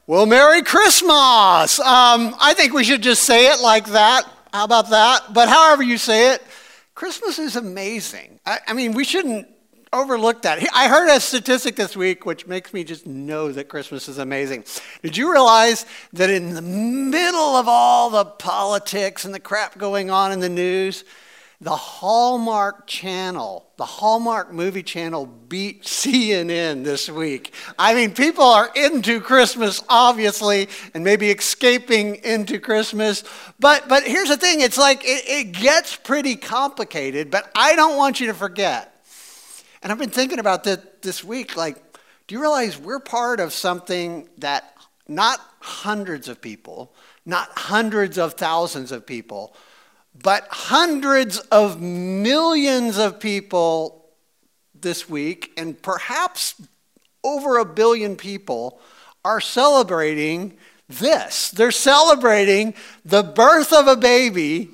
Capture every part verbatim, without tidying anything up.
Well, Merry Christmas. Um, I think we should just say it like that. How about that? But however you say it, Christmas is amazing. I, I mean, we shouldn't overlook that. I heard a statistic this week which makes me just know that Christmas is amazing. Did you realize that in the middle of all the politics and the crap going on in the news, the Hallmark Channel, the Hallmark movie channel beat C N N this week? I mean, people are into Christmas, obviously, and maybe escaping into Christmas. But but here's the thing. It's like it, it gets pretty complicated, but I don't want you to forget. And I've been thinking about that this week. Like, do you realize we're part of something that not hundreds of people, not hundreds of thousands of people, but hundreds of millions of people this week, and perhaps over a billion people, are celebrating this. They're celebrating the birth of a baby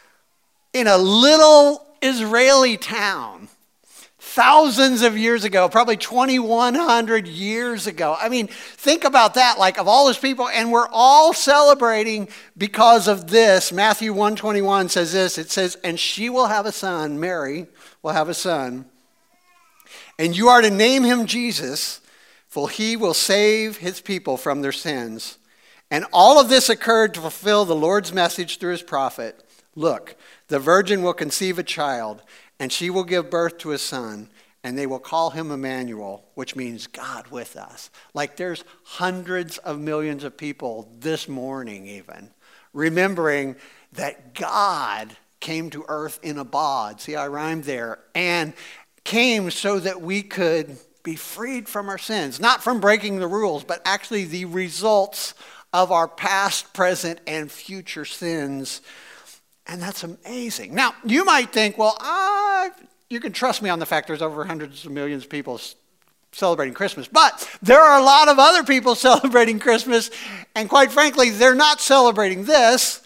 in a little Israeli town thousands of years ago, probably twenty-one hundred years ago. I mean, think about that, like of all those people, and we're all celebrating because of this. Matthew one twenty-one says this, it says, "And she will have a son," Mary will have a son, "and you are to name him Jesus, for he will save his people from their sins." And all of this occurred to fulfill the Lord's message through his prophet. "Look, the virgin will conceive a child, and she will give birth to a son, and they will call him Emmanuel," which means God with us. Like there's hundreds of millions of people this morning even remembering that God came to earth in a bod. See, I rhymed there. And came so that we could be freed from our sins. Not from breaking the rules, but actually the results of our past, present, and future sins. And that's amazing. Now, you might think, well, I, you can trust me on the fact there's over hundreds of millions of people celebrating Christmas. But there are a lot of other people celebrating Christmas. And quite frankly, they're not celebrating this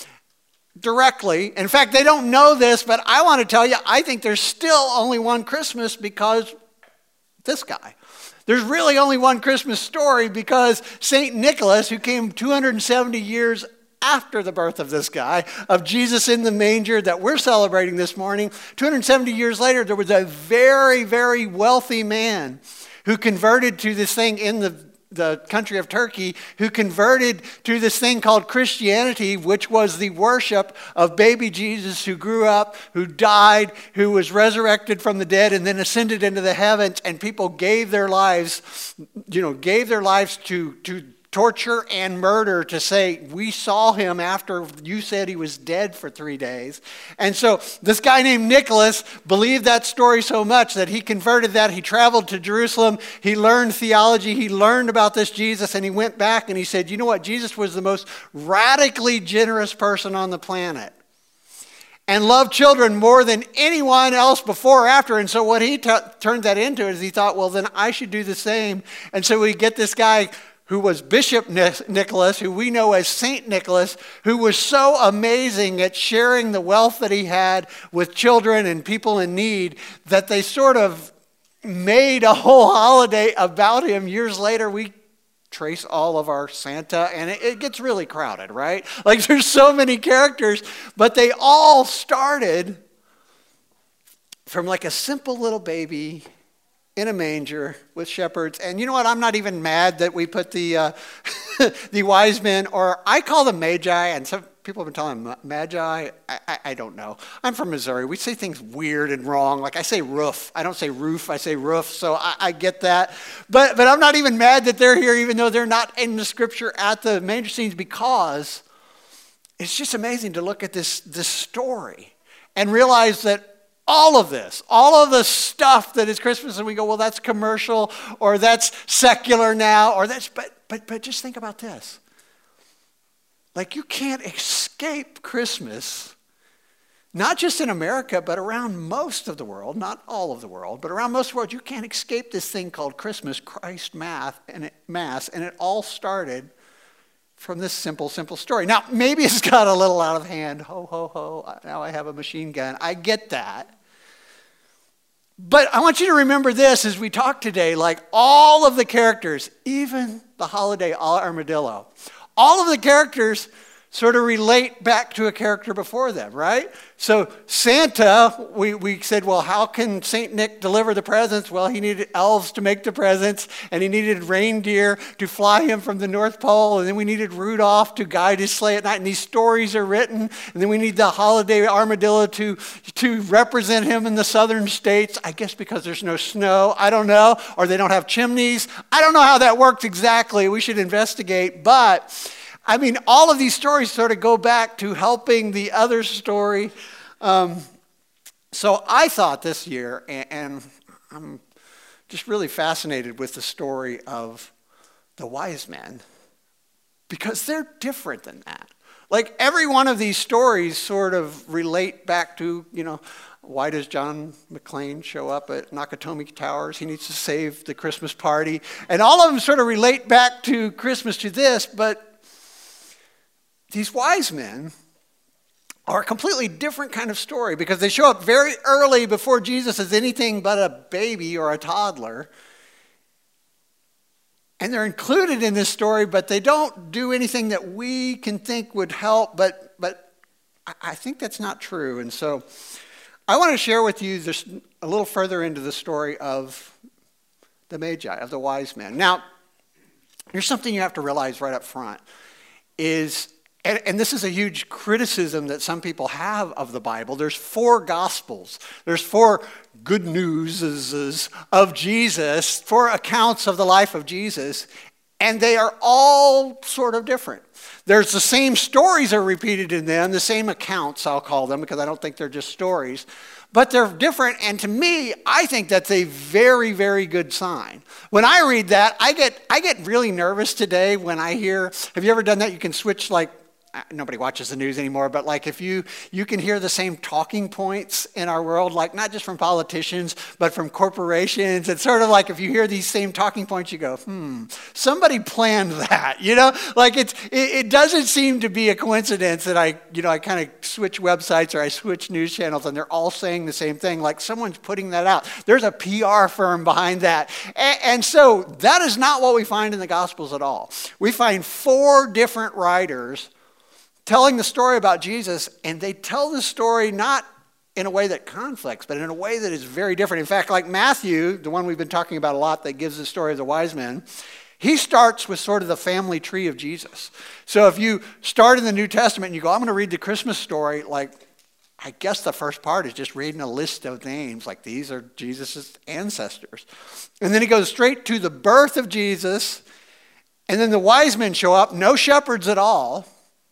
directly. In fact, they don't know this. But I want to tell you, I think there's still only one Christmas because this guy. There's really only one Christmas story because Saint Nicholas, who came two hundred seventy years after the birth of this guy, of Jesus in the manger that we're celebrating this morning, two hundred seventy years later, there was a very, very wealthy man who converted to this thing in the, the country of Turkey, who converted to this thing called Christianity, which was the worship of baby Jesus who grew up, who died, who was resurrected from the dead, and then ascended into the heavens, and people gave their lives, you know, gave their lives to, to torture and murder to say, we saw him after you said he was dead for three days. And so this guy named Nicholas believed that story so much that he converted that. He traveled to Jerusalem. He learned theology. He learned about this Jesus, and he went back and he said, you know what? Jesus was the most radically generous person on the planet and loved children more than anyone else before or after. And so what he t- turned that into is he thought, well, then I should do the same. And so we get this guy who was Bishop Nicholas, who we know as Saint Nicholas, who was so amazing at sharing the wealth that he had with children and people in need that they sort of made a whole holiday about him. Years later, we trace all of our Santa, and it, it gets really crowded, right? Like there's so many characters, but they all started from like a simple little baby in a manger with shepherds. And you know what? I'm not even mad that we put the uh, the wise men, or I call them magi, and some people have been telling them magi. I, I, I don't know. I'm from Missouri. We say things weird and wrong. Like I say roof. I don't say roof. I say roof. So I, I get that. But but I'm not even mad that they're here, even though they're not in the scripture at the manger scenes, because it's just amazing to look at this, this story and realize that all of this, all of the stuff that is Christmas, and we go, well, that's commercial, or that's secular now, or that's, but but but just think about this. Like you can't escape Christmas, not just in America, but around most of the world, not all of the world, but around most of the world, you can't escape this thing called Christmas, Christ Mass, and it, Mass, and it all started from this simple, simple story. Now, maybe it's got a little out of hand. Ho, ho, ho, now I have a machine gun. I get that. But I want you to remember this as we talk today, like all of the characters, even the holiday armadillo, all of the characters sort of relate back to a character before them, right? So Santa, we, we said, well, how can Saint Nick deliver the presents? Well, he needed elves to make the presents, and he needed reindeer to fly him from the North Pole, and then we needed Rudolph to guide his sleigh at night, and these stories are written, and then we need the holiday armadillo to, to represent him in the southern states, I guess because there's no snow, I don't know, or they don't have chimneys. I don't know how that works exactly. We should investigate, but I mean, all of these stories sort of go back to helping the other story. Um, so I thought this year, and, and I'm just really fascinated with the story of the wise men, because they're different than that. Like every one of these stories sort of relate back to, you know, why does John McClane show up at Nakatomi Towers? He needs to save the Christmas party. And all of them sort of relate back to Christmas, to this, but these wise men are a completely different kind of story because they show up very early before Jesus is anything but a baby or a toddler. And they're included in this story, but they don't do anything that we can think would help. But, but I think that's not true. And so I want to share with you just a little further into the story of the Magi, of the wise men. Now, here's something you have to realize right up front is, And, and this is a huge criticism that some people have of the Bible. There's four gospels. There's four good newses of Jesus, four accounts of the life of Jesus, and they are all sort of different. There's the same stories are repeated in them, the same accounts, I'll call them, because I don't think they're just stories. But they're different, and to me, I think that's a very, very good sign. When I read that, I get I get really nervous today when I hear, have you ever done that? You can switch, like, nobody watches the news anymore, but like if you, you can hear the same talking points in our world, like not just from politicians, but from corporations. It's sort of like if you hear these same talking points, you go, hmm, somebody planned that, you know? Like it's, it, it doesn't seem to be a coincidence that I, you know, I kind of switch websites or I switch news channels and they're all saying the same thing, like someone's putting that out. There's a P R firm behind that. And, and so that is not what we find in the Gospels at all. We find four different writers telling the story about Jesus, and they tell the story not in a way that conflicts, but in a way that is very different. In fact, like Matthew, the one we've been talking about a lot that gives the story of the wise men, he starts with sort of the family tree of Jesus. So if you start in the New Testament and you go, I'm going to read the Christmas story, like I guess the first part is just reading a list of names, like these are Jesus' ancestors. And then he goes straight to the birth of Jesus, and then the wise men show up, no shepherds at all.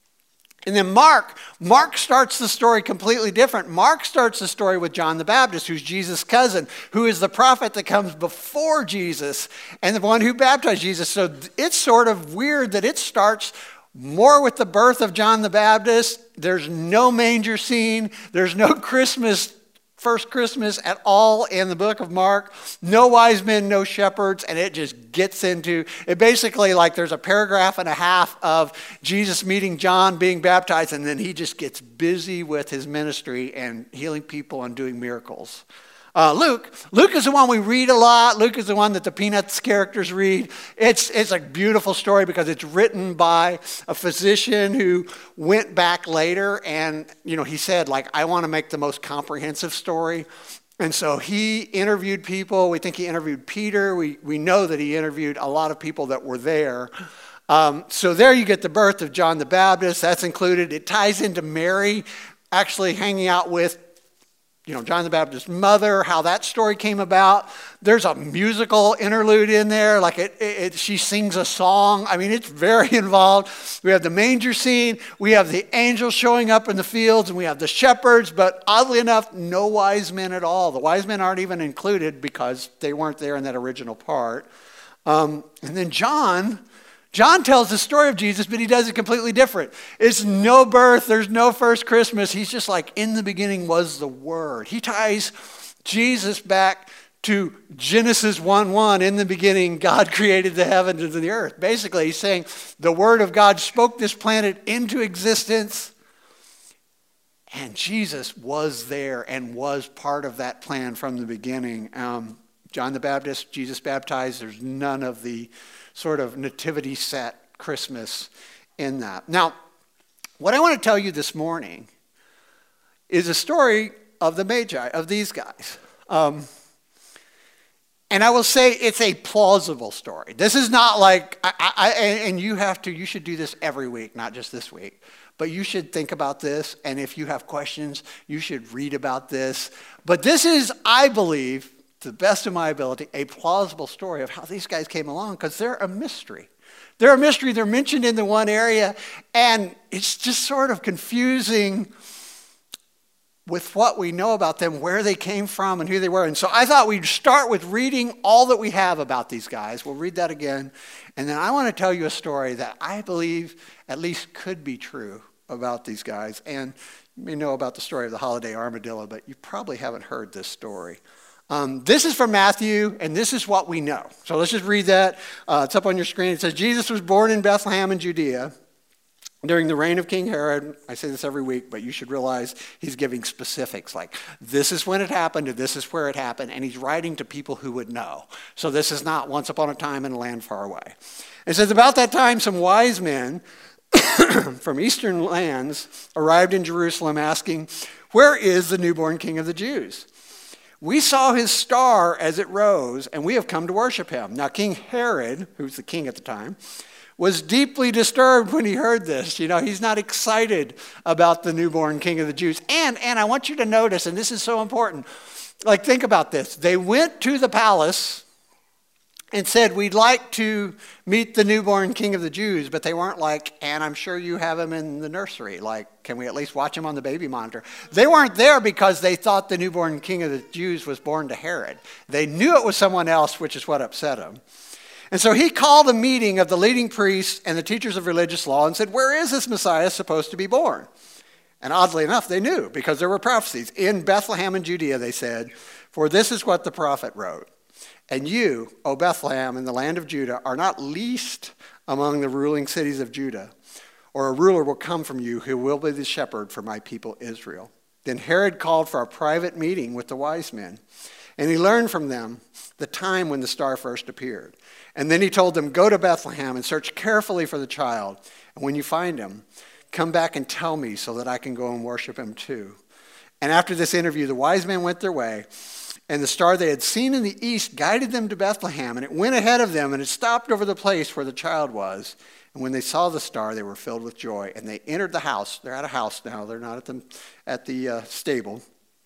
And then Mark, Mark starts the story completely different. Mark starts the story with John the Baptist, who's Jesus' cousin, who is the prophet that comes before Jesus and the one who baptized Jesus. So it's sort of weird that it starts more with the birth of John the Baptist. There's no manger scene. There's no Christmas, first Christmas at all in the book of Mark. No wise men, no shepherds, and it just gets into, it basically like there's a paragraph and a half of Jesus meeting John, being baptized, and then he just gets busy with his ministry and healing people and doing miracles. Uh, Luke, Luke is the one we read a lot. Luke is the one that the Peanuts characters read. It's, it's a beautiful story because it's written by a physician who went back later and, you know, he said, like, I want to make the most comprehensive story. And so he interviewed people. We think he interviewed Peter. We, we know that he interviewed a lot of people that were there. Um, so there you get the birth of John the Baptist. That's included. It ties into Mary actually hanging out with you know, John the Baptist's mother, how that story came about. There's a musical interlude in there, like it, it, it, she sings a song. I mean, it's very involved. We have the manger scene, we have the angels showing up in the fields, and we have the shepherds, but oddly enough, no wise men at all. The wise men aren't even included because they weren't there in that original part. Um, and then John... John tells the story of Jesus, but he does it completely different. It's no birth. There's no first Christmas. He's just like, in the beginning was the Word. He ties Jesus back to Genesis one one. In the beginning, God created the heavens and the earth. Basically, he's saying the Word of God spoke this planet into existence, And Jesus was there and was part of that plan from the beginning. Um, John the Baptist, Jesus baptized. There's none of the sort of nativity set Christmas in that. Now, what I want to tell you this morning is a story of the Magi, of these guys. Um, and I will say it's a plausible story. This is not like, I, I, and you have to, you should do this every week, not just this week. But you should think about this, and if you have questions, you should read about this. But this is, I believe, to the best of my ability, a plausible story of how these guys came along, because they're a mystery. They're a mystery. They're mentioned in the one area, and it's just sort of confusing with what we know about them, where they came from and who they were. And so I thought we'd start with reading all that we have about these guys. We'll read that again. And then I want to tell you a story that I believe at least could be true about these guys. And you may know about the story of the holiday armadillo, but you probably haven't heard this story. Um, this is from Matthew, and this is what we know. So let's just read that. Uh, it's up on your screen. It says, Jesus was born in Bethlehem in Judea during the reign of King Herod. I say this every week, but you should realize he's giving specifics, like this is when it happened and this is where it happened, and he's writing to people who would know. So this is not once upon a time in a land far away. It says, about that time, some wise men from eastern lands arrived in Jerusalem asking, where is the newborn King of the Jews? We saw his star as it rose, and we have come to worship him. Now, King Herod, who's the king at the time, was deeply disturbed when he heard this. You know, he's not excited about the newborn King of the Jews. And, and I want you to notice, and this is so important, like think about this. They went to the palace and said, we'd like to meet the newborn King of the Jews, but they weren't like, and I'm sure you have him in the nursery. Like, can we at least watch him on the baby monitor? They weren't there because they thought the newborn King of the Jews was born to Herod. They knew it was someone else, which is what upset him. And so he called a meeting of the leading priests and the teachers of religious law and said, where is this Messiah supposed to be born? And oddly enough, they knew, because there were prophecies. In Bethlehem in Judea, they said, for this is what the prophet wrote. And you, O Bethlehem, in the land of Judah, are not least among the ruling cities of Judah, or a ruler will come from you who will be the shepherd for my people Israel. Then Herod called for a private meeting with the wise men, and he learned from them the time when the star first appeared. And then he told them, go to Bethlehem and search carefully for the child. And when you find him, come back and tell me so that I can go and worship him too. And after this interview, the wise men went their way, and the star they had seen in the east guided them to Bethlehem. And it went ahead of them, and it stopped over the place where the child was. And when they saw the star, they were filled with joy. And they entered the house. They're at a house now. They're not at the, at the uh, stable.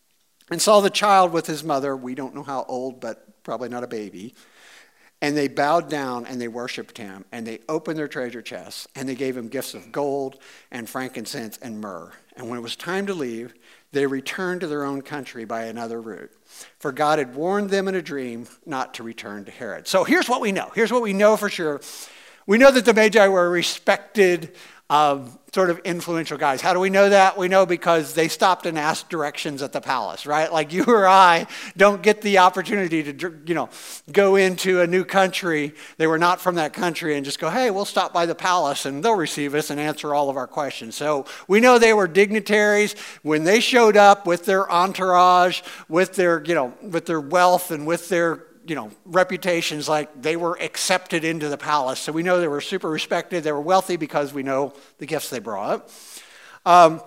And saw the child with his mother. We don't know how old, but probably not a baby. And they bowed down and they worshiped him, and they opened their treasure chests, and they gave him gifts of gold and frankincense and myrrh. And when it was time to leave, they returned to their own country by another route. For God had warned them in a dream not to return to Herod. So here's what we know. Here's what we know for sure. We know that the Magi were respected, um, sort of influential guys. How do we know that? We know because they stopped and asked directions at the palace, right? Like you or I don't get the opportunity to, you know, go into a new country. They were not from that country and just go, hey, we'll stop by the palace and they'll receive us and answer all of our questions. So we know they were dignitaries. When they showed up with their entourage, with their, you know, with their wealth and with their, you know, reputations, like they were accepted into the palace. So we know they were super respected. They were wealthy because we know the gifts they brought. Um,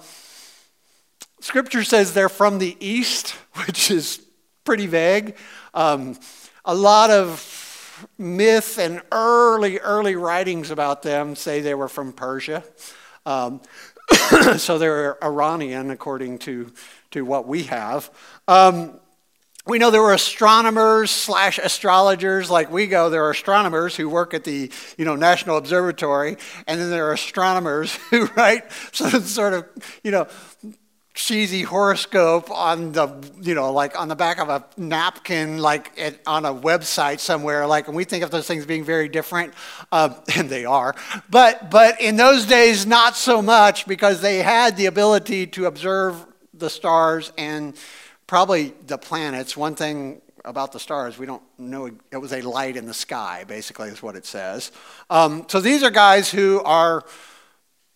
scripture says they're from the east, which is pretty vague. Um, a lot of myth and early, early writings about them say they were from Persia. Um, so they're Iranian according to, to what we have. Um, We know there were astronomers slash astrologers like we go. There are astronomers who work at the, you know, National Observatory, and then there are astronomers who write some sort of, you know, cheesy horoscope on the, you know, like on the back of a napkin, like at, on a website somewhere. Like, and we think of those things being very different, uh, and they are. But but in those days, not so much, because they had the ability to observe the stars and probably the planets. One thing about the stars, we don't know, it was a light in the sky, basically is what it says. Um, so these are guys who are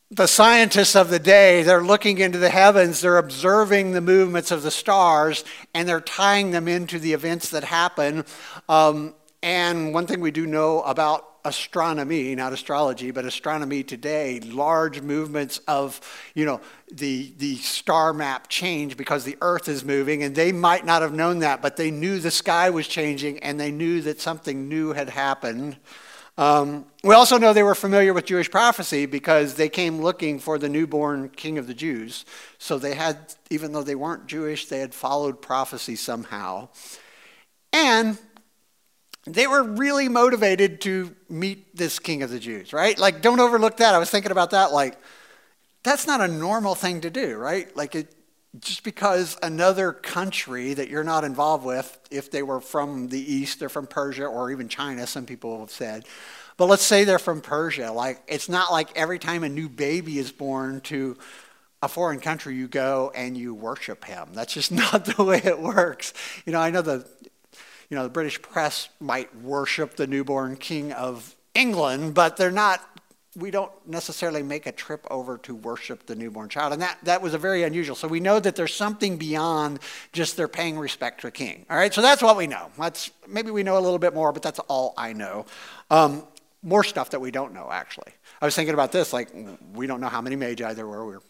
the scientists of the day, they're looking into the heavens, they're observing the movements of the stars, and they're tying them into the events that happen. Um, and one thing we do know about astronomy, not astrology, but astronomy today, large movements of, you know, the, the star map change because the earth is moving, and they might not have known that, but they knew the sky was changing, and they knew that something new had happened. Um, we also know they were familiar with Jewish prophecy because they came looking for the newborn king of the Jews. So they had, even though they weren't Jewish, they had followed prophecy somehow. And they were really motivated to meet this king of the Jews, right? Like, don't overlook that. I was thinking about that, like, that's not a normal thing to do, right? Like, it, just because another country that you're not involved with, if they were from the East, they're from Persia or even China, some people have said. But let's say they're from Persia. Like, it's not like every time a new baby is born to a foreign country, you go and you worship him. That's just not the way it works. You know, I know the, you know, the British press might worship the newborn king of England, but they're not, we don't necessarily make a trip over to worship the newborn child. And that, that was a very unusual. So we know that there's something beyond just their paying respect to a king. All right, so that's what we know. That's, maybe we know a little bit more, but that's all I know. Um, more stuff that we don't know, actually. I was thinking about this, like, we don't know how many magi there were. We're,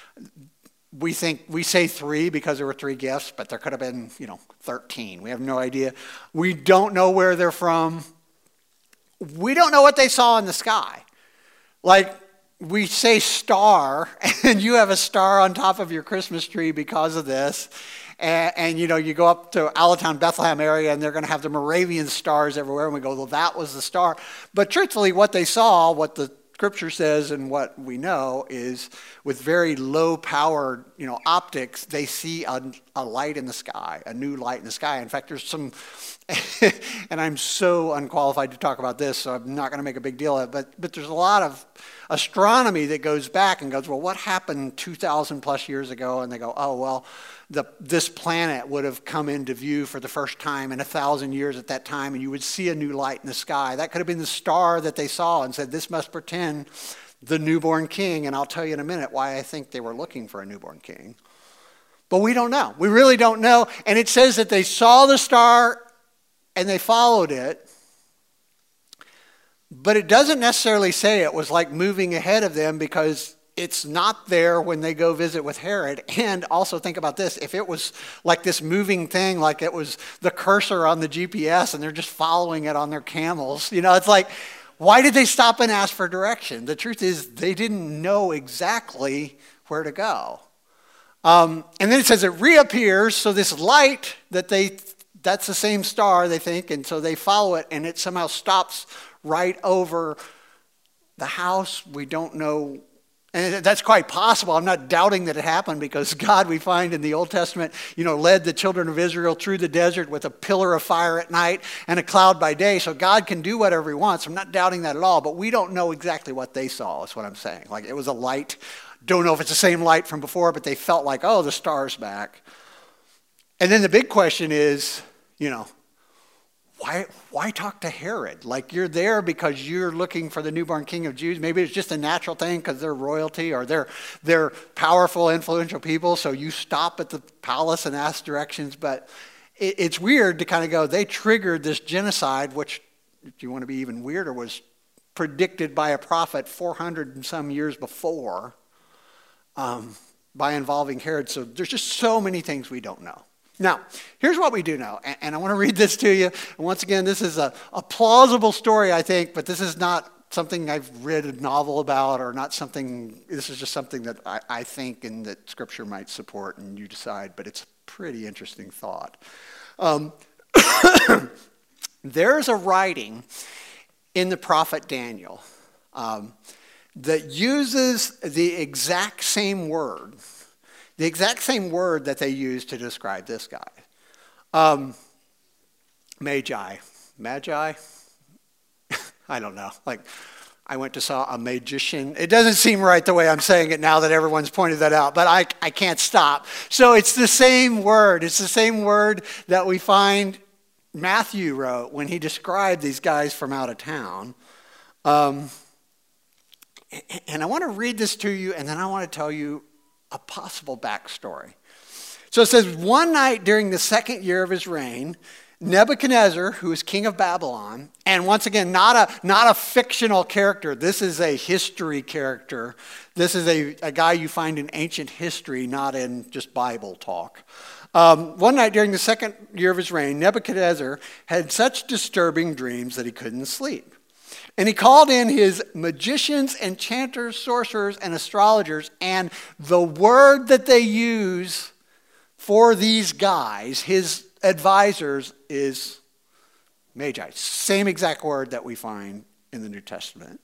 we think, we say three because there were three gifts, but there could have been, you know, thirteen. We have no idea. We don't know where they're from. We don't know what they saw in the sky. Like, we say star, and you have a star on top of your Christmas tree because of this. And, and you know, you go up to Allentown, Bethlehem area, and they're going to have the Moravian stars everywhere. And we go, well, that was the star. But truthfully, what they saw, what the Scripture says and what we know is with very low powered, you know, optics, they see a, a light in the sky, a new light in the sky. In fact, there's some, and I'm so unqualified to talk about this, so I'm not going to make a big deal of it, but, but there's a lot of astronomy that goes back and goes, well, what happened two thousand plus years ago? And they go, oh, well, the, this planet would have come into view for the first time in a thousand years at that time, and you would see a new light in the sky. That could have been the star that they saw and said, this must pretend the newborn king. And I'll tell you in a minute why I think they were looking for a newborn king. But we don't know. We really don't know. And it says that they saw the star and they followed it. But it doesn't necessarily say it was like moving ahead of them, because it's not there when they go visit with Herod. And also think about this. If it was like this moving thing, like it was the cursor on the G P S and they're just following it on their camels, you know, it's like, why did they stop and ask for direction? The truth is they didn't know exactly where to go. Um, and then it says it reappears. So this light that they, that's the same star, they think. And so they follow it, and it somehow stops right over the house. We don't know. And that's quite possible. I'm not doubting that it happened, because God, we find in the Old Testament, you know, led the children of Israel through the desert with a pillar of fire at night and a cloud by day. So God can do whatever he wants. I'm not doubting that at all, but we don't know exactly what they saw, is what I'm saying. Like, it was a light. Don't know if it's the same light from before, but they felt like, oh, the star's back. And then the big question is, you know, Why, why talk to Herod? Like, you're there because you're looking for the newborn king of Jews. Maybe it's just a natural thing because they're royalty, or they're, they're powerful, influential people. So you stop at the palace and ask directions. But it, it's weird to kind of go, they triggered this genocide, which, if you want to be even weirder, was predicted by a prophet four hundred and some years before, um, by involving Herod. So there's just so many things we don't know. Now, here's what we do know, and, and I want to read this to you. And once again, this is a, a plausible story, I think, but this is not something I've read a novel about, or not something, this is just something that I, I think and that Scripture might support, and you decide, but it's a pretty interesting thought. Um, there's a writing in the prophet Daniel um, that uses the exact same word The exact same word that they use to describe this guy. Um, magi. Magi? I don't know. Like, I went to saw a magician. It doesn't seem right the way I'm saying it now that everyone's pointed that out, but I, I can't stop. So it's the same word. It's the same word that we find Matthew wrote when he described these guys from out of town. Um, And I want to read this to you, and then I want to tell you a possible backstory. So it says, one night during the second year of his reign, Nebuchadnezzar, who is king of Babylon, and once again, not a, not a fictional character. This is a history character. This is a, a guy you find in ancient history, not in just Bible talk. Um, one night during the second year of his reign, Nebuchadnezzar had such disturbing dreams that he couldn't sleep. And he called in his magicians, enchanters, sorcerers, and astrologers, and the word that they use for these guys, his advisors, is magi. Same exact word that we find in the New Testament.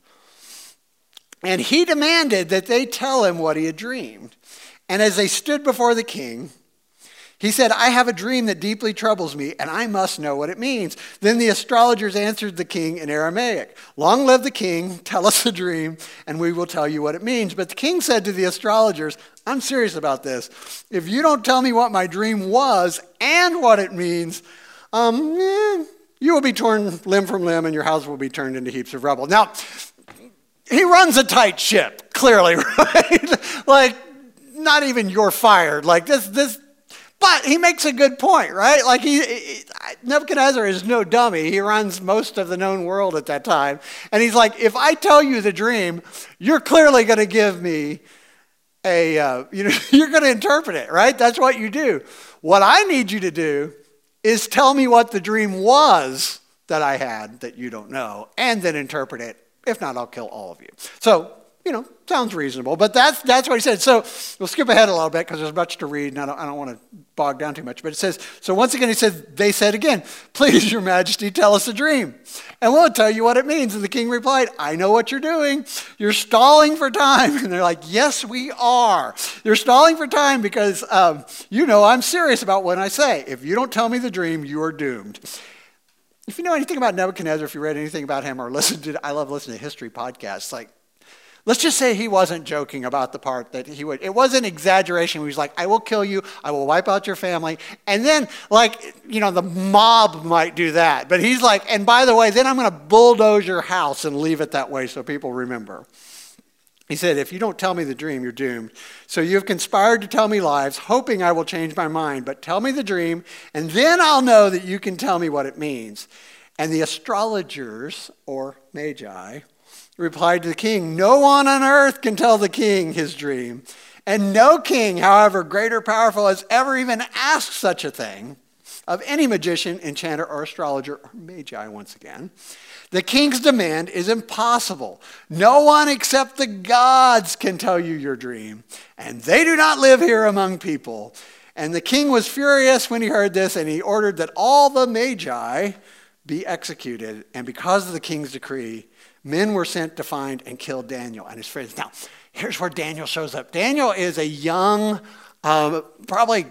And he demanded that they tell him what he had dreamed. And as they stood before the king, he said, I have a dream that deeply troubles me, and I must know what it means. Then the astrologers answered the king in Aramaic, long live the king, tell us the dream, and we will tell you what it means. But the king said to the astrologers, I'm serious about this. If you don't tell me what my dream was and what it means, um, eh, you will be torn limb from limb, and your house will be turned into heaps of rubble. Now, he runs a tight ship, clearly, right? Like, not even you're fired. Like, this, this, but he makes a good point, right? Like, he, he Nebuchadnezzar is no dummy. He runs most of the known world at that time. And he's like, if I tell you the dream, you're clearly going to give me a, uh, you know, you're going to interpret it, right? That's what you do. What I need you to do is tell me what the dream was that I had that you don't know, and then interpret it. If not, I'll kill all of you. So, you know, sounds reasonable, but that's that's what he said. So we'll skip ahead a little bit because there's much to read, and I don't, I don't want to bog down too much. But it says, so once again, he said, they said again, please, your majesty, tell us a dream, and we'll tell you what it means. And the king replied, I know what you're doing. You're stalling for time. And they're like, yes, we are. You're stalling for time because, um, you know, I'm serious about what I say. If you don't tell me the dream, you are doomed. If you know anything about Nebuchadnezzar, if you read anything about him or listened to, I love listening to history podcasts, like, let's just say he wasn't joking about the part that he would. It wasn't exaggeration. He was like, I will kill you. I will wipe out your family. And then, like, you know, the mob might do that. But he's like, and by the way, then I'm going to bulldoze your house and leave it that way so people remember. He said, if you don't tell me the dream, you're doomed. So you have conspired to tell me lies, hoping I will change my mind. But tell me the dream, and then I'll know that you can tell me what it means. And the astrologers, or magi, replied to the king, no one on earth can tell the king his dream. And no king, however great or powerful, has ever even asked such a thing of any magician, enchanter, or astrologer, or magi once again. The king's demand is impossible. No one except the gods can tell you your dream, and they do not live here among people. And the king was furious when he heard this, and he ordered that all the magi be executed. And because of the king's decree, men were sent to find and kill Daniel and his friends. Now, here's where Daniel shows up. Daniel is a young, um, probably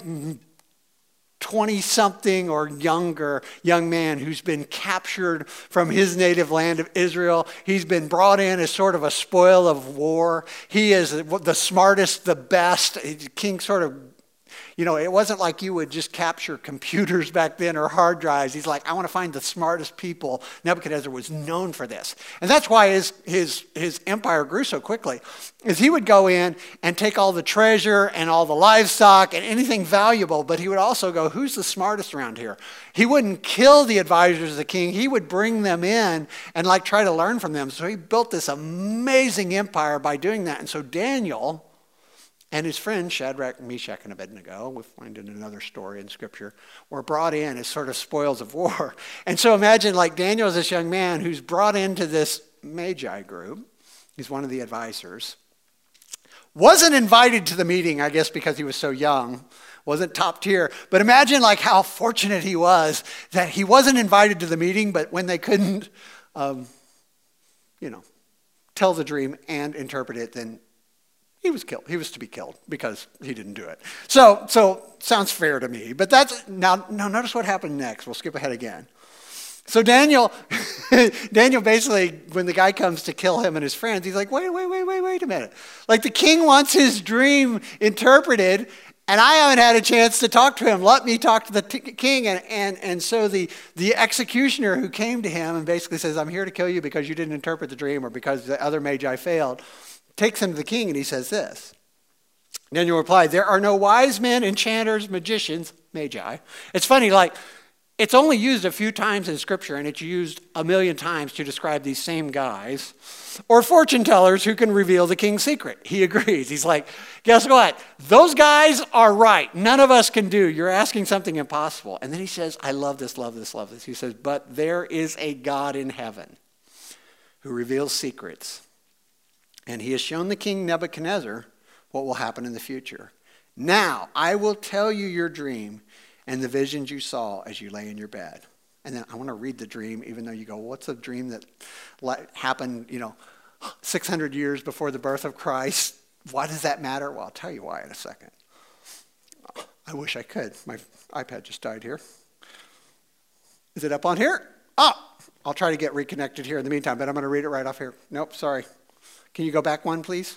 twenty-something or younger young man who's been captured from his native land of Israel. He's been brought in as sort of a spoil of war. He is the smartest, the best. King sort of, you know, it wasn't like you would just capture computers back then or hard drives. He's like, I want to find the smartest people. Nebuchadnezzar was known for this. And that's why his, his, his empire grew so quickly, is he would go in and take all the treasure and all the livestock and anything valuable, but he would also go, who's the smartest around here? He wouldn't kill the advisors of the king. He would bring them in and like try to learn from them. So he built this amazing empire by doing that. And so Daniel and his friends, Shadrach, Meshach, and Abednego, we'll find in another story in Scripture, were brought in as sort of spoils of war. And so imagine like Daniel is this young man who's brought into this magi group. He's one of the advisors. Wasn't invited to the meeting, I guess, because he was so young. Wasn't top tier. But imagine like how fortunate he was that he wasn't invited to the meeting, but when they couldn't, um, you know, tell the dream and interpret it, then he was killed. He was to be killed because he didn't do it. So, so sounds fair to me. But that's now. Now notice what happened next. We'll skip ahead again. So Daniel, Daniel basically, when the guy comes to kill him and his friends, he's like, wait, wait, wait, wait, wait a minute. Like the king wants his dream interpreted, and I haven't had a chance to talk to him. Let me talk to the t- king. And, and, and so the, the executioner who came to him and basically says, I'm here to kill you because you didn't interpret the dream or because the other magi failed, takes him to the king and he says this. Daniel replied, there are no wise men, enchanters, magicians, magi. It's funny, like, it's only used a few times in Scripture, and it's used a million times to describe these same guys, or fortune tellers who can reveal the king's secret. He agrees. He's like, guess what? Those guys are right. None of us can do. You're asking something impossible. And then he says, I love this, love this, love this. He says, but there is a God in heaven who reveals secrets, and he has shown the king Nebuchadnezzar what will happen in the future. Now, I will tell you your dream and the visions you saw as you lay in your bed. And then I want to read the dream, even though you go, what's a dream that happened, you know, six hundred years before the birth of Christ? Why does that matter? Well, I'll tell you why in a second. I wish I could. My iPad just died here. Is it up on here? Oh, I'll try to get reconnected here in the meantime, but I'm going to read it right off here. Nope, sorry. Can you go back one, please?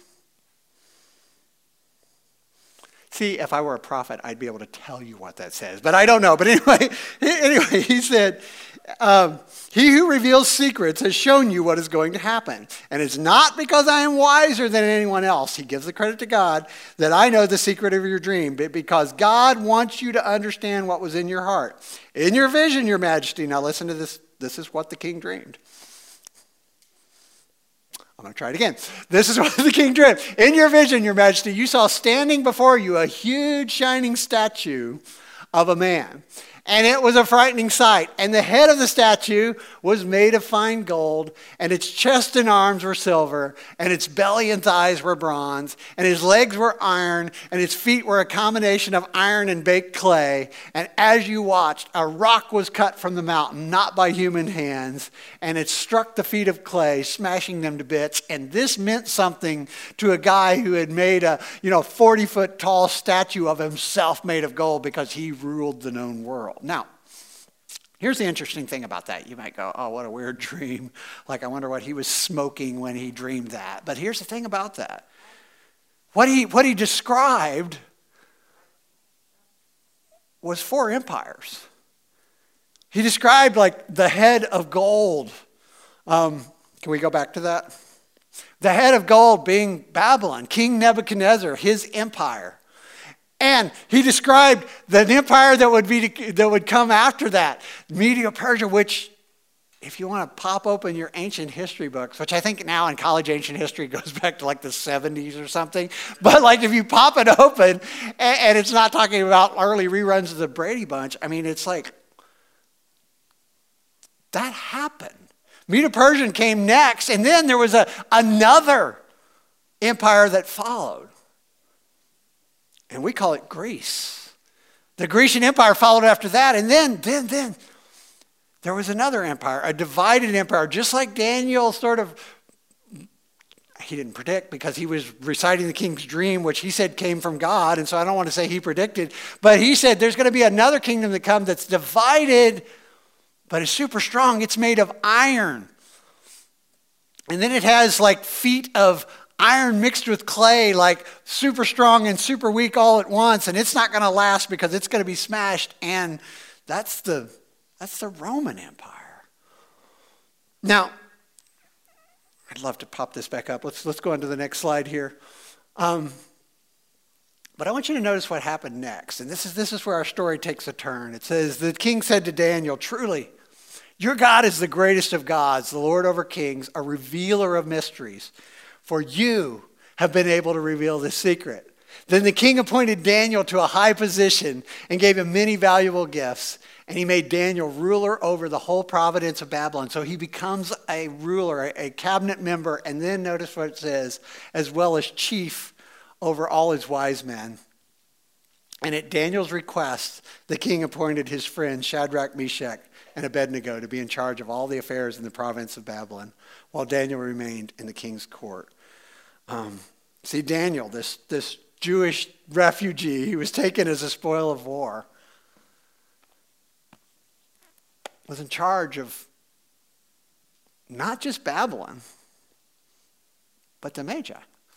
See, if I were a prophet, I'd be able to tell you what that says, but I don't know. But anyway, anyway, he said, um, he who reveals secrets has shown you what is going to happen. And it's not because I am wiser than anyone else. He gives the credit to God that I know the secret of your dream, but because God wants you to understand what was in your heart. In your vision, your majesty. Now listen to this. This is what the king dreamed. I'm going to try it again. This is what the king dreamed. In your vision, your majesty, you saw standing before you a huge shining statue of a man. And it was a frightening sight. And the head of the statue was made of fine gold, and its chest and arms were silver, and its belly and thighs were bronze, and his legs were iron, and his feet were a combination of iron and baked clay. And as you watched, a rock was cut from the mountain, not by human hands, and it struck the feet of clay, smashing them to bits. And this meant something to a guy who had made a, you know, forty-foot tall statue of himself made of gold because he ruled the known world. Now, here's the interesting thing about that. You might go, oh, what a weird dream. Like, I wonder what he was smoking when he dreamed that. But here's the thing about that. What he, what he described was four empires. He described, like, the head of gold. Um, can we go back to that? The head of gold being Babylon, King Nebuchadnezzar, his empire. And he described the empire that would be that would come after that, Medo-Persia, which, if you want to pop open your ancient history books, which I think now in college ancient history goes back to like the seventies or something, but like if you pop it open and, and it's not talking about early reruns of the Brady Bunch, I mean, it's like, that happened. Medo-Persian came next, and then there was a, another empire that followed. And we call it Greece. The Grecian Empire followed after that. And then, then, then, there was another empire, a divided empire, just like Daniel sort of, he didn't predict because he was reciting the king's dream, which he said came from God. And so I don't want to say he predicted. But he said there's going to be another kingdom that comes that's divided, but it's super strong. It's made of iron. And then it has like feet of iron mixed with clay, like super strong and super weak all at once, and it's not going to last because it's going to be smashed. And that's the that's the Roman Empire. Now, I'd love to pop this back up. Let's let's go on to the next slide here. Um, but I want you to notice what happened next, and this is this is where our story takes a turn. It says, the king said to Daniel, "Truly, your God is the greatest of gods, the Lord over kings, a revealer of mysteries. For you have been able to reveal this secret." Then the king appointed Daniel to a high position and gave him many valuable gifts. And he made Daniel ruler over the whole province of Babylon. So he becomes a ruler, a cabinet member. And then notice what it says, as well as chief over all his wise men. And at Daniel's request, the king appointed his friends Shadrach, Meshach, and Abednego to be in charge of all the affairs in the province of Babylon, while Daniel remained in the king's court. Um, see, Daniel, this, this Jewish refugee, he was taken as a spoil of war, was in charge of not just Babylon, but the Magi.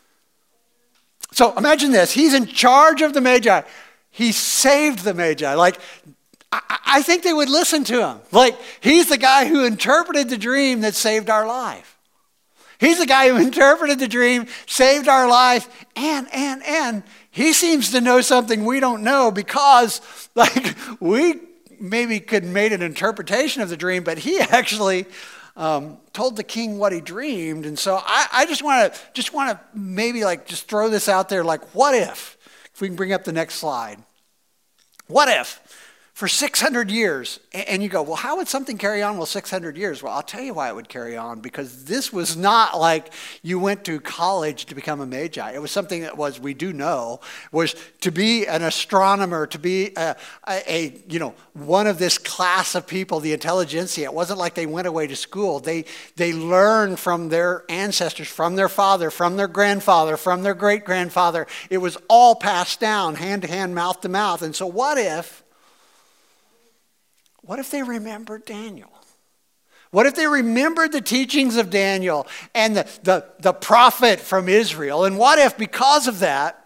So imagine this. He's in charge of the Magi. He saved the Magi. Like, I, I think they would listen to him. Like, he's the guy who interpreted the dream that saved our life. He's the guy who interpreted the dream, saved our life, and, and, and he seems to know something we don't know because, like, we maybe could have made an interpretation of the dream, but he actually um, told the king what he dreamed. And so I, I just want to just want to maybe like just throw this out there, like, what if, if we can bring up the next slide, what if for six hundred years, and you go, well, how would something carry on with six hundred years? Well, I'll tell you why it would carry on, because this was not like you went to college to become a magi. It was something that was, we do know, was to be an astronomer, to be a, a, a you know, one of this class of people, the intelligentsia. It wasn't like they went away to school. They, they learned from their ancestors, from their father, from their grandfather, from their great-grandfather. It was all passed down, hand to hand, mouth to mouth. And so what if, What if they remembered Daniel? What if they remembered the teachings of Daniel and the, the, the prophet from Israel? And what if, because of that,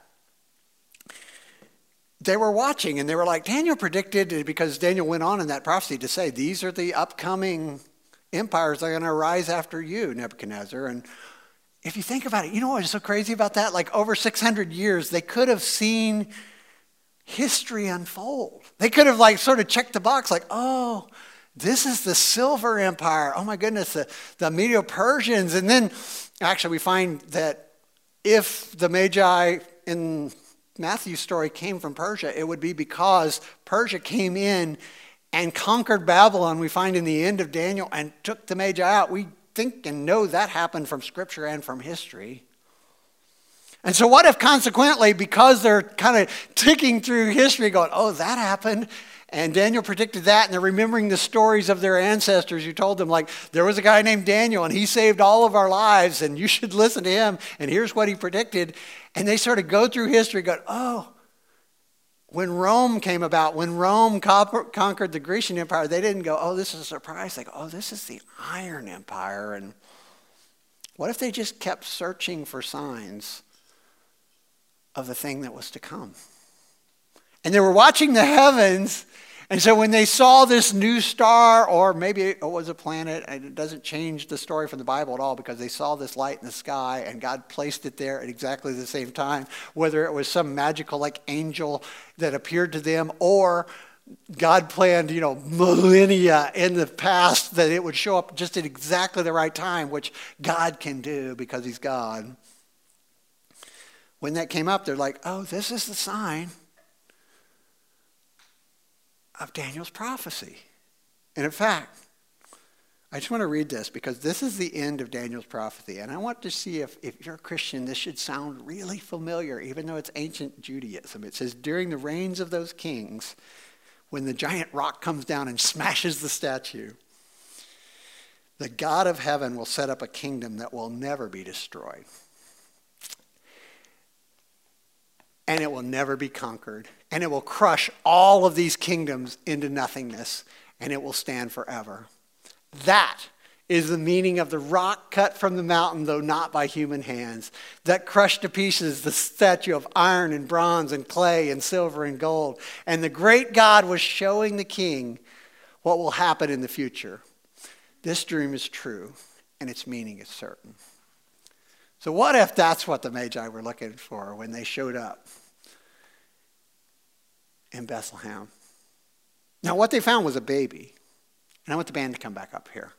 they were watching and they were like, Daniel predicted, because Daniel went on in that prophecy to say, these are the upcoming empires that are going to arise after you, Nebuchadnezzar. And if you think about it, you know what is so crazy about that? Like over six hundred years, they could have seen history unfold. They could have like sort of checked the box like, oh, this is the Silver Empire. Oh my goodness, the, the Medo-Persians. And then actually we find that if the Magi in Matthew's story came from Persia, it would be because Persia came in and conquered Babylon, we find in the end of Daniel, and took the Magi out. We think and know that happened from Scripture and from history. And so what if consequently, because they're kind of ticking through history going, oh, that happened, and Daniel predicted that, and they're remembering the stories of their ancestors who told them, like, there was a guy named Daniel, and he saved all of our lives, and you should listen to him, and here's what he predicted. And they sort of go through history going, oh, when Rome came about, when Rome conquered the Grecian Empire, they didn't go, oh, this is a surprise. They go, oh, this is the Iron Empire. And what if they just kept searching for signs of the thing that was to come? And they were watching the heavens, and so when they saw this new star, or maybe it was a planet, and it doesn't change the story from the Bible at all, because they saw this light in the sky and God placed it there at exactly the same time, whether it was some magical like angel that appeared to them, or God planned, you know, millennia in the past that it would show up just at exactly the right time, which God can do because he's God. When that came up, they're like, oh, this is the sign of Daniel's prophecy. And in fact, I just want to read this because this is the end of Daniel's prophecy. And I want to see if, if you're a Christian, this should sound really familiar, even though it's ancient Judaism. It says, during the reigns of those kings, when the giant rock comes down and smashes the statue, the God of heaven will set up a kingdom that will never be destroyed. And it will never be conquered. And it will crush all of these kingdoms into nothingness. And it will stand forever. That is the meaning of the rock cut from the mountain, though not by human hands, that crushed to pieces the statue of iron and bronze and clay and silver and gold. And the great God was showing the king what will happen in the future. This dream is true, and its meaning is certain. So what if that's what the Magi were looking for when they showed up in Bethlehem? Now, what they found was a baby. And I want the band to come back up here.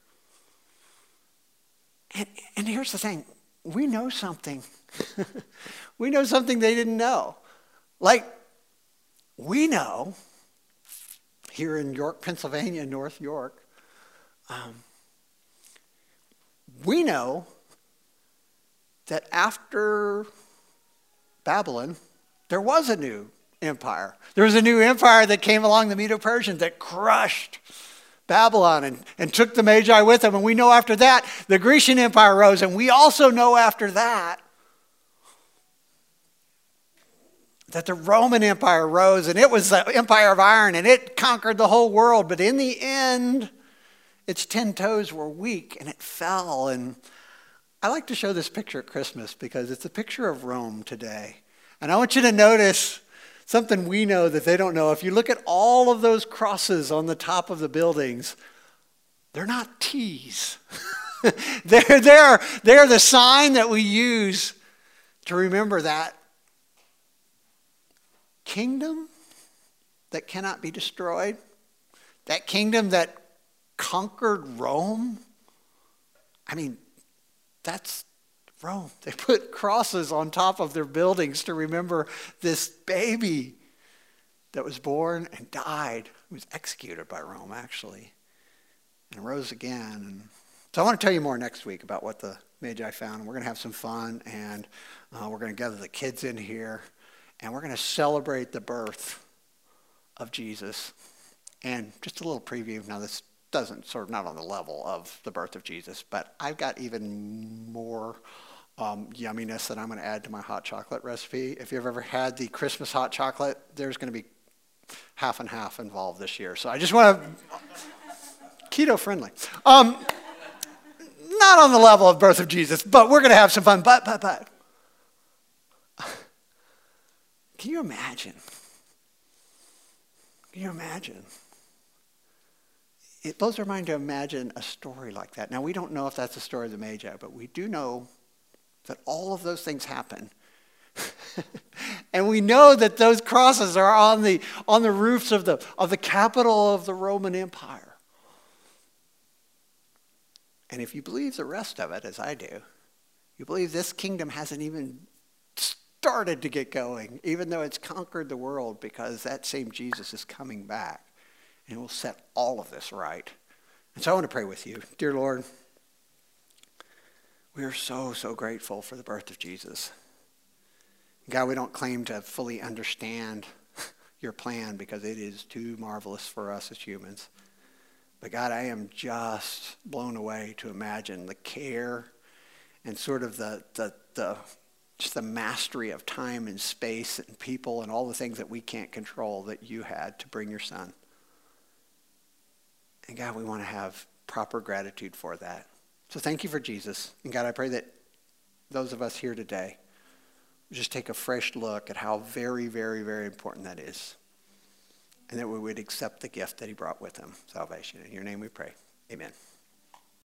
And, and here's the thing. We know something. We know something they didn't know. Like, we know here in York, Pennsylvania, North York, um, we know that after Babylon, there was a new empire. There was a new empire that came along, the Medo-Persians, that crushed Babylon and, and took the Magi with them. And we know after that, the Grecian Empire rose. And we also know after that, that the Roman Empire rose. And it was the empire of iron. And it conquered the whole world. But in the end, its ten toes were weak. And it fell. And I like to show this picture at Christmas because it's a picture of Rome today. And I want you to notice something we know that they don't know. If you look at all of those crosses on the top of the buildings, they're not T's. they're, they're, they're the sign that we use to remember that kingdom that cannot be destroyed, that kingdom that conquered Rome. I mean, that's Rome. They put crosses on top of their buildings to remember this baby that was born and died, who was executed by Rome, actually, and rose again. And so I want to tell you more next week about what the Magi found. We're going to have some fun, and uh, we're going to gather the kids in here, and we're going to celebrate the birth of Jesus. And just a little preview. Now, this doesn't sort of not on the level of the birth of Jesus, but I've got even more um, yumminess that I'm going to add to my hot chocolate recipe. If you've ever had the Christmas hot chocolate, there's going to be half and half involved this year. So I just want to keto friendly. Um, not on the level of birth of Jesus, but we're going to have some fun. But but but, can you imagine? Can you imagine? It blows our mind to imagine a story like that. Now, we don't know if that's the story of the Magi, but we do know that all of those things happen. And we know that those crosses are on the, on the roofs of the, of the capital of the Roman Empire. And if you believe the rest of it, as I do, you believe this kingdom hasn't even started to get going, even though it's conquered the world, because that same Jesus is coming back. And we'll set all of this right. And so I want to pray with you. Dear Lord, we are so, so grateful for the birth of Jesus. God, we don't claim to fully understand your plan because it is too marvelous for us as humans. But God, I am just blown away to imagine the care and sort of the, the, the just the mastery of time and space and people and all the things that we can't control that you had to bring your son. And God, we want to have proper gratitude for that. So thank you for Jesus. And God, I pray that those of us here today just take a fresh look at how very, very, very important that is. And that we would accept the gift that he brought with him, salvation. In your name we pray. Amen.